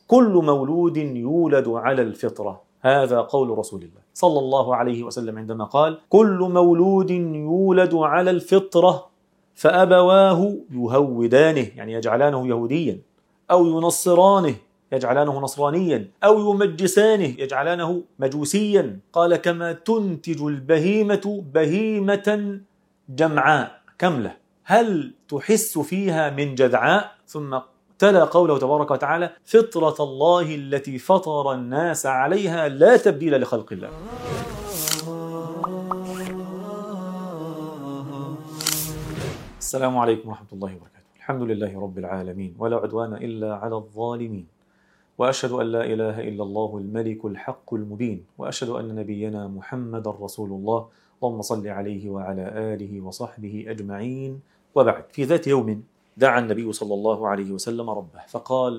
كل مولود يولد على الفطرة. هذا قول رسول الله صلى الله عليه وسلم عندما قال: كل مولود يولد على الفطرة فأبواه يهودانه، يعني يجعلانه يهوديا، أو ينصرانه، يجعلانه نصرانيا، أو يمجسانه، يجعلانه مجوسيا. قال: كما تنتج البهيمة بهيمة جمعاء كملة، هل تحس فيها من جذعاء؟ ثم تلا قوله تبارك وتعالى: فطرة الله التي فطر الناس عليها لا تبديل لخلق الله. السلام عليكم ورحمة الله وبركاته. الحمد لله رب العالمين، ولا عدوان إلا على الظالمين، وأشهد أن لا إله إلا الله الملك الحق المبين، وأشهد أن نبينا محمد رسول الله. اللهم صل عليه وعلى آله وصحبه أجمعين. وبعد، في ذات يوم دعا النبي صلى الله عليه وسلم ربه فقال: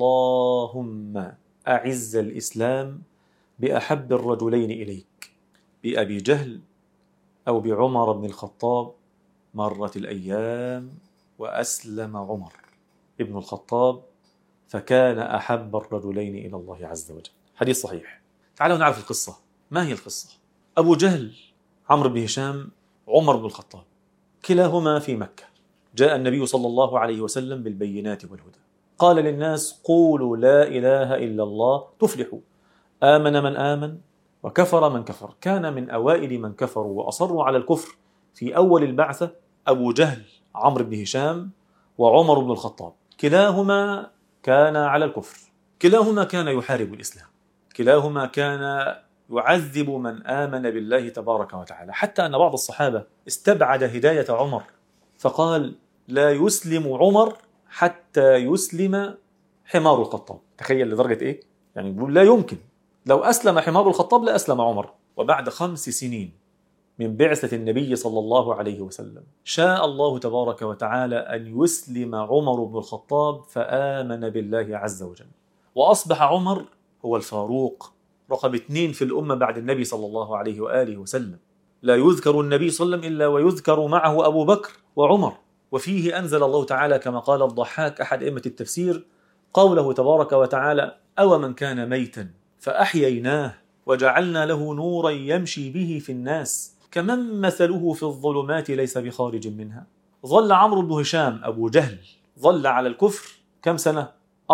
اللهم أعز الإسلام بأحب الرجلين إليك، بأبي جهل أو بعمر بن الخطاب. مرت الأيام وأسلم عمر ابن الخطاب، فكان أحب الرجلين إلى الله عز وجل. حديث صحيح. تعالوا نعرف القصة. ما هي القصة؟ أبو جهل، عمرو بن هشام، عمر بن الخطاب، كلاهما في مكة. جاء النبي صلى الله عليه وسلم بالبينات والهدى، قال للناس: قولوا لا إله إلا الله تفلحوا. آمن من آمن وكفر من كفر. كان من أوائل من كفروا وأصروا على الكفر في أول البعثة أبو جهل، عمرو بن هشام، وعمر بن الخطاب. كلاهما كان على الكفر، كلاهما كان يحارب الإسلام، كلاهما كان يعذب من آمن بالله تبارك وتعالى، حتى أن بعض الصحابة استبعد هداية عمر فقال: لا يسلم عمر حتى يسلم حمار الخطاب. تخيل لدرجة إيه؟ يعني يقول لا يمكن، لو أسلم حمار الخطاب لأسلم عمر. وبعد 5 سنين من بعثة النبي صلى الله عليه وسلم شاء الله تبارك وتعالى أن يسلم عمر بن الخطاب، فآمن بالله عز وجل، وأصبح عمر هو الفاروق رقم 2 في الأمة بعد النبي صلى الله عليه وآله وسلم. لا يذكر النبي صلى الله عليه وسلم إلا ويذكر معه أبو بكر وعمر. وفيه أنزل الله تعالى كما قال الضحاك أحد أئمة التفسير قوله تبارك وتعالى: أو من كان ميتا فأحييناه وجعلنا له نورا يمشي به في الناس كمن مثله في الظلمات ليس بخارج منها. ظل عمرو بن هشام أبو جهل ظل على الكفر كم سنة؟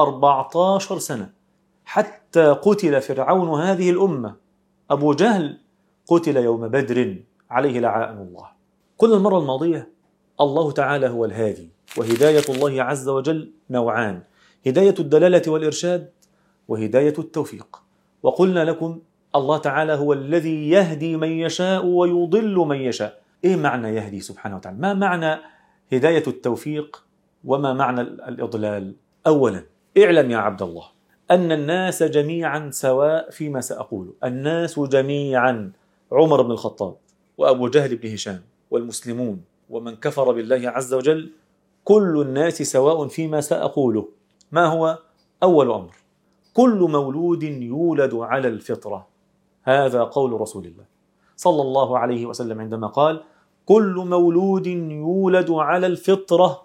14 سنة، حتى قتل فرعون هذه الأمة. أبو جهل قتل يوم بدر عليه لعائن الله. كل المرة الماضية الله تعالى هو الهادي، وهداية الله عز وجل نوعان: هداية الدلالة والإرشاد، وهداية التوفيق. وقلنا لكم الله تعالى هو الذي يهدي من يشاء ويضل من يشاء. إيه معنى يهدي سبحانه وتعالى؟ ما معنى هداية التوفيق وما معنى الإضلال؟ أولا، اعلم يا عبد الله أن الناس جميعا سواء فيما سأقوله. الناس جميعا، عمر بن الخطاب وأبو جهل بن هشام والمسلمون ومن كفر بالله عز وجل، كل الناس سواء فيما سأقوله. ما هو؟ أول أمر: كل مولود يولد على الفطرة. هذا قول رسول الله صلى الله عليه وسلم عندما قال: كل مولود يولد على الفطرة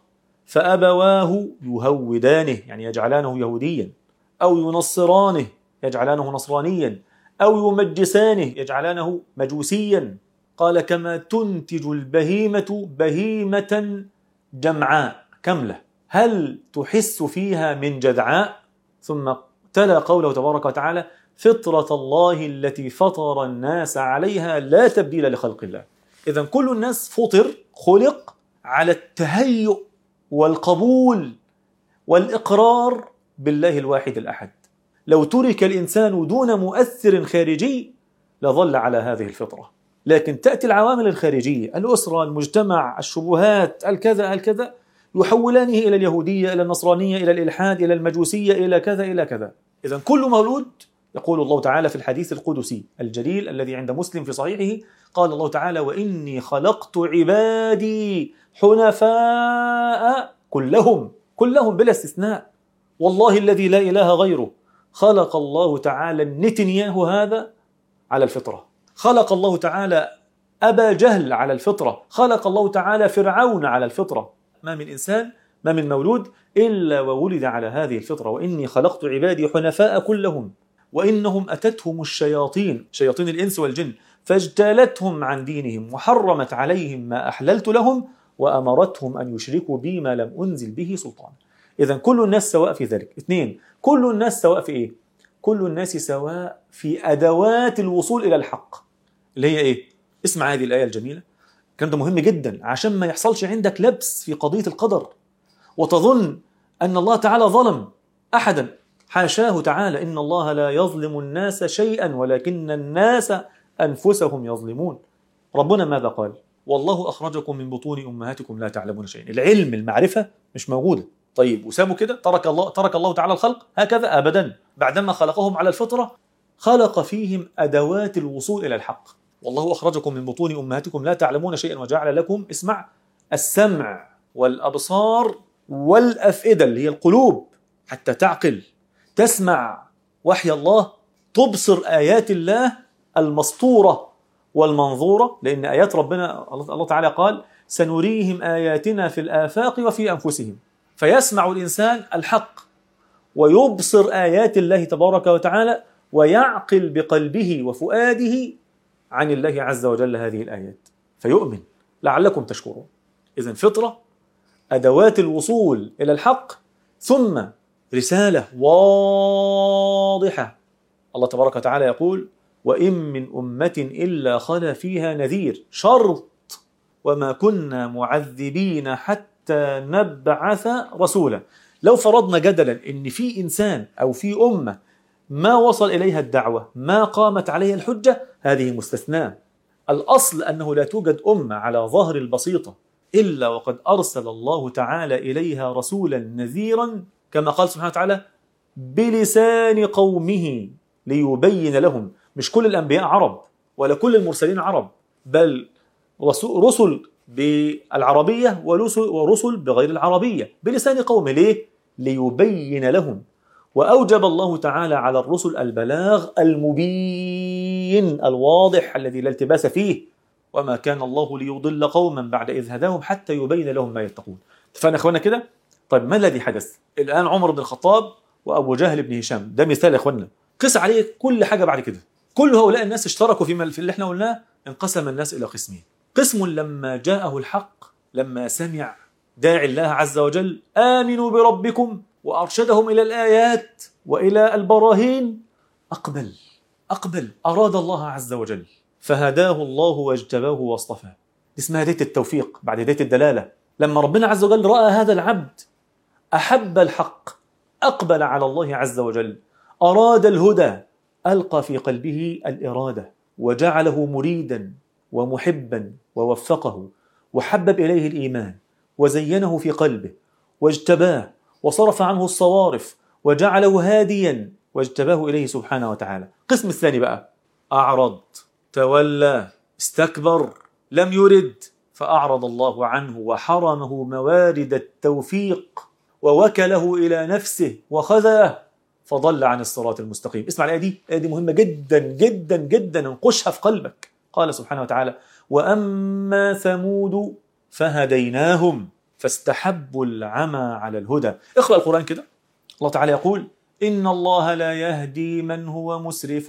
فأبواه يهودانه، يعني يجعلانه يهوديا، أو ينصرانه، يجعلانه نصرانيا، أو يمجسانه، يجعلانه مجوسيا. قال: كما تنتج البهيمة بهيمة جمعاء كملة، هل تحس فيها من جذعاء؟ ثم تلا قوله تبارك وتعالى: فطرة الله التي فطر الناس عليها لا تبديل لخلق الله. إذن كل الناس خلق على التهيؤ والقبول والإقرار بالله الواحد الأحد. لو ترك الإنسان دون مؤثر خارجي لظل على هذه الفطرة، لكن تأتي العوامل الخارجية، الأسرة، المجتمع، الشبهات، الكذا يحولانه إلى اليهودية، إلى النصرانية، إلى الإلحاد، إلى المجوسية، إلى كذا إلى كذا. إذن كل مولود، يقول الله تعالى في الحديث القدسي الجليل الذي عند مسلم في صحيحه، قال الله تعالى: وإني خلقت عبادي حنفاء كلهم بلا استثناء. والله الذي لا إله غيره، خلق الله تعالى نتنياهو هذا على الفطرة، خلق الله تعالى أبا جهل على الفطرة، خلق الله تعالى فرعون على الفطرة. ما من إنسان ما من مولود إلا وولد على هذه الفطرة، وإني خلقت عبادي حنفاء كلهم وإنهم أتتهم الشياطين، شياطين الإنس والجن، فاجتالتهم عن دينهم وحرمت عليهم ما أحللت لهم وأمرتهم أن يشركوا بي ما لم أنزل به سلطان. إذن كل الناس سواء في ذلك. 2، كل الناس سواء في إيه؟ كل الناس سواء في أدوات الوصول إلى الحق، اللي هي إيه؟ اسمع هذه الآية الجميلة، كان ده مهم جدا عشان ما يحصلش عندك لبس في قضية القدر وتظن أن الله تعالى ظلم أحدا. حاشاه تعالى، إن الله لا يظلم الناس شيئا ولكن الناس أنفسهم يظلمون. ربنا ماذا قال؟ والله أخرجكم من بطون أمهاتكم لا تعلمون شيئا. العلم، المعرفة مش موجودة. طيب وسابوا كده؟ ترك الله تعالى الخلق هكذا؟ أبدا. بعدما خلقهم على الفطرة خلق فيهم أدوات الوصول إلى الحق. والله أخرجكم من بطون أمهاتكم لا تعلمون شيئا وجعل لكم، اسمع، السمع والأبصار والأفئدة اللي هي القلوب، حتى تعقل، تسمع وحي الله، تبصر آيات الله المسطورة والمنظورة. لأن آيات ربنا الله تعالى قال سنريهم آياتنا في الآفاق وفي أنفسهم. فيسمع الإنسان الحق ويبصر آيات الله تبارك وتعالى ويعقل بقلبه وفؤاده عن الله عز وجل هذه الآيات فيؤمن لعلكم تشكرون. إذن فطرة، أدوات الوصول إلى الحق، ثم رسالة واضحة. الله تبارك وتعالى يقول وإن من أمة إلا خلا فيها نذير، شرط، وما كنا معذبين حتى نبعث رسولا. لو فرضنا جدلا إن في إنسان أو في أمة ما وصل إليها الدعوة، ما قامت عليها الحجة، هذه مستثناة. الأصل أنه لا توجد أمة على ظهر البسيطة إلا وقد أرسل الله تعالى إليها رسولا نذيرا، كما قال سبحانه وتعالى بلسان قومه ليبين لهم. مش كل الأنبياء عرب ولا كل المرسلين عرب، بل رسل بالعربية ورسل بغير العربية بلسان قومه. ليه؟ ليبين لهم. وأوجب الله تعالى على الرسل البلاغ المبين الواضح الذي لا التباس فيه، وما كان الله ليضل قوما بعد إذ هداهم حتى يبين لهم ما يتقون. اتفقنا اخوانا كده؟ طيب ما الذي حدث؟ الآن عمر بن الخطاب وأبو جهل بن هشام، ده مثال يا اخوانا، قس عليه كل حاجة بعد كده. كل هؤلاء الناس اشتركوا في اللي احنا قلناه. انقسم الناس إلى قسمين: قسم لما جاءه الحق، لما سمع داعي الله عز وجل آمنوا بربكم وأرشدهم إلى الآيات وإلى البراهين، أقبل، أراد الله عز وجل فهداه الله واجتباه واصطفاه. اسمها هداية التوفيق بعد هداية الدلالة. لما ربنا عز وجل رأى هذا العبد أحب الحق، أقبل على الله عز وجل، أراد الهدى، ألقى في قلبه الإرادة وجعله مريدا ومحبا ووفقه وحبب إليه الإيمان وزينه في قلبه واجتباه وصرف عنه الصوارف وجعله هاديا واجتباه إليه سبحانه وتعالى. قسم الثاني بقى: أعرض، تولى، استكبر، لم يرد، فأعرض الله عنه وحرمه موارد التوفيق ووكله إلى نفسه وخذاه فضل عن الصراط المستقيم. اسمع الآية دي، الآية دي مهمة جدا جدا جدا، انقشها في قلبك. قال سبحانه وتعالى: وأما ثمود فهديناهم فاستحبوا العمى على الهدى. اقرأ القرآن كده. الله تعالى يقول: إن الله لا يهدي من هو مسرف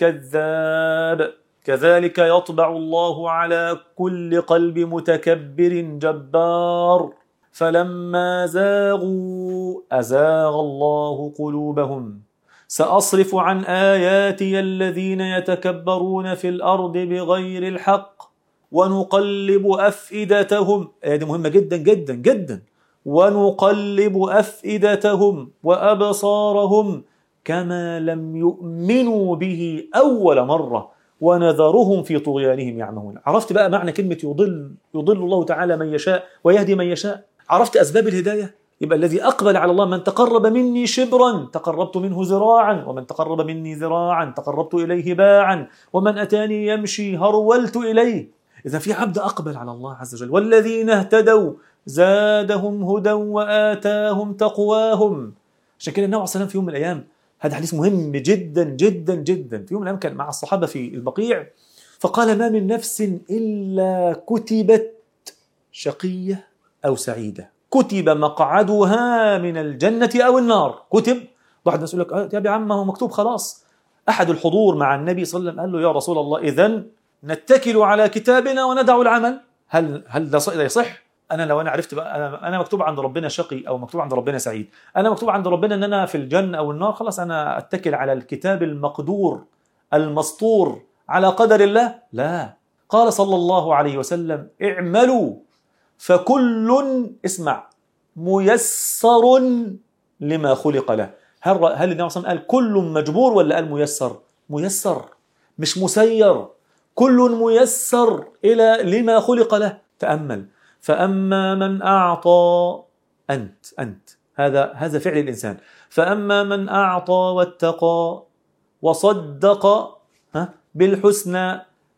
كذاب كذلك يطبع الله على كل قلب متكبر جبار فلما زاغوا أزاغ الله قلوبهم سأصرف عن آياتي الذين يتكبرون في الأرض بغير الحق ونقلب أفئدتهم. هذه مهمة جدا جدا جدا. ونقلب أفئدتهم وأبصارهم كما لم يؤمنوا به أول مرة ونذرهم في طغيانهم يعمهون. عرفت بقى معنى كلمة يضل الله تعالى من يشاء ويهدي من يشاء؟ عرفت أسباب الهداية؟ يبقى الذي أقبل على الله: من تقرب مني شبرا تقربت منه ذراعا، ومن تقرب مني ذراعا تقربت إليه باعا، ومن أتاني يمشي هرولت إليه. إذا في عبد أقبل على الله عز وجل: والذين اهتدوا زادهم هدى وآتاهم تقواهم. عشان كده النبي عليه الصلاة والسلام في يوم من الأيام، هذا حديث مهم جدا جدا جدا، في يوم من الأيام كان مع الصحابة في البقيع فقال: ما من نفس إلا كتبت شقية أو سعيدة، كتب مقعدها من الجنة أو النار. كتب. واحد الناس يقول لك يا أبي عم هو مكتوب خلاص. أحد الحضور مع النبي صلى الله عليه وسلم قال له يا رسول الله إذن نتكل على كتابنا وندع العمل؟ هل ده يصح؟ لو أنا عرفت بقى أنا مكتوب عند ربنا شقي أو مكتوب عند ربنا سعيد، أنا مكتوب عند ربنا أن أنا في الجنة أو النار، خلاص أنا أتكل على الكتاب المقدور المسطور على قدر الله؟ لا. قال صلى الله عليه وسلم اعملوا فكل اسمع ميسر لما خلق له. هل النبي صلى الله عليه وسلم قال كل مجبور ولا قال ميسر؟ ميسر مش مسير، كل ميسر إلى لما خلق له. تأمل. فأما من أعطى أنت هذا فعل الإنسان. فأما من أعطى واتقى وصدق بالحسنى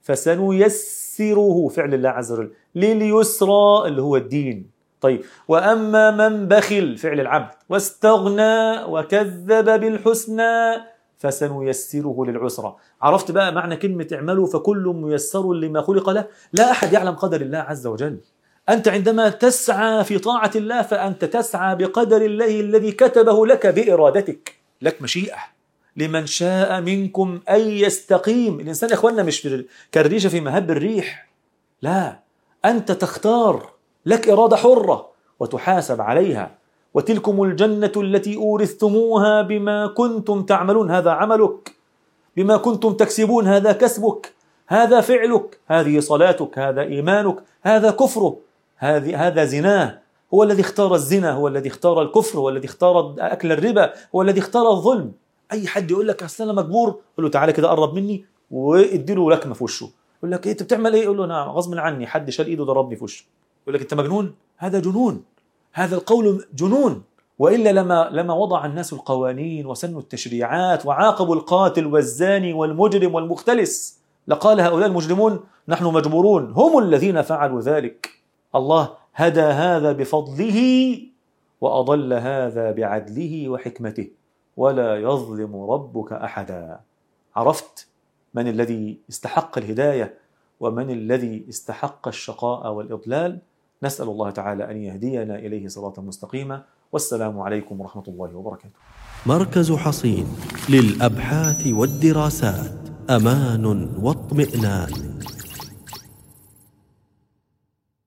فسنيسره فعل الله عز وجل لليسرى اللي هو الدين. طيب وأما من بخل فعل العبد واستغنى وكذب بالحسنى فسنيسره للعسرى. عرفت بقى معنى كلمة اعملوا فكل ميسر لما خلق له؟ لا أحد يعلم قدر الله عز وجل. أنت عندما تسعى في طاعة الله فأنت تسعى بقدر الله الذي كتبه لك بإرادتك. لك مشيئة لمن شاء منكم أن يستقيم. الإنسان يا أخوانا مش كالريشة في مهب الريح، لا، أنت تختار، لك إرادة حرة وتحاسب عليها. وتلكم الجنة التي أورثتموها بما كنتم تعملون، هذا عملك، بما كنتم تكسبون، هذا كسبك، هذا فعلك، هذه صلاتك، هذا إيمانك، هذا كفرك، هذا زناه. هو الذي اختار الزنا، هو الذي اختار الكفر، هو الذي اختار أكل الربا، هو الذي اختار الظلم. أي حد يقول لك أصل أنا مجبور، قل له تعالى كده قرب مني واديله لكمة في وشه. يقول لك إيه أنت بتعمل إيه؟ يقول له أنا غصب عني حد شال إيده ضربني في وشه. يقول لك أنت مجنون. هذا جنون، هذا القول جنون. وإلا لما وضع الناس القوانين وسنوا التشريعات وعاقبوا القاتل والزاني والمجرم والمختلس لقال هؤلاء المجرمون نحن مجبورون، هم الذين فعلوا ذلك. الله هدى هذا بفضله وأضل هذا بعدله وحكمته، ولا يظلم ربك أحدا. عرفت من الذي استحق الهداية ومن الذي استحق الشقاء والإضلال؟ نسأل الله تعالى أن يهدينا إليه صراطا مستقيما. والسلام عليكم ورحمة الله وبركاته. مركز حصين للأبحاث والدراسات، أمان واطمئنان.